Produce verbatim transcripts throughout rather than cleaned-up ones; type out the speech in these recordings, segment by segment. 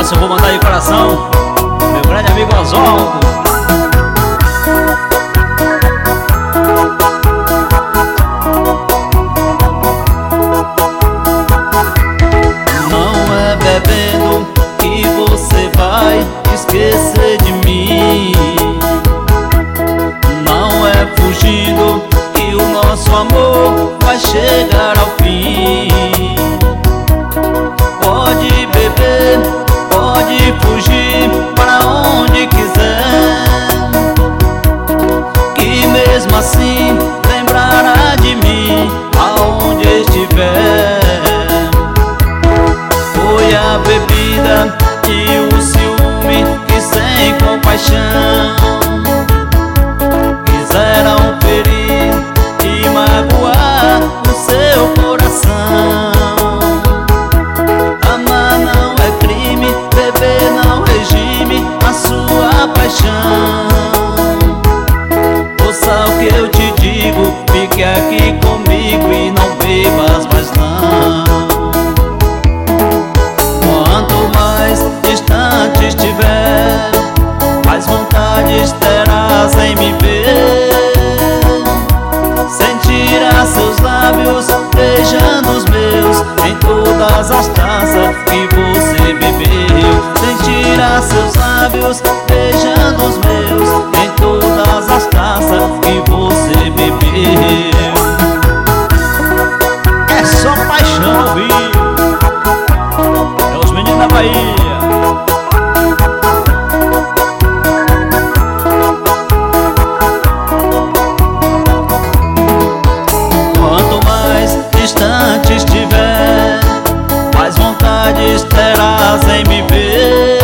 Essa eu vou mandar de coração, meu grande amigo Oswaldo. Não é bebendo que você vai esquecer de mim. Não é fugindo que o nosso amor vai chegar ao fim. Pode beber, pode fugir para onde quiser, que mesmo assim lembrará de mim aonde estiver. Foi a bebida e o ciúme que sem compaixão quiseram ferir e magoar o seu coração. Amar não é crime, beber não regime a sua paixão. Ouça o que eu te digo, fique aqui comigo e não bebas mais não. Quanto mais distante estiver, mais vontades terás em me ver. Sentirás seus lábios beijando os meus em todas as taças que você bebeu. Sentirás seus lábios beijando os meus em todas as taças que você bebeu. É só paixão, viu? É os meninos da Bahia. Quanto mais distante estiver, mais vontades terás em me ver.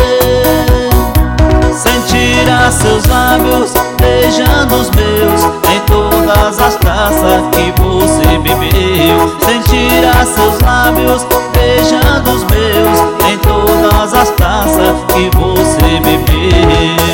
Sentirás seus lábios beijando os meus em todas as taças que você bebeu. Sentirás seus lábios beijando os meus em todas as taças que você bebeu.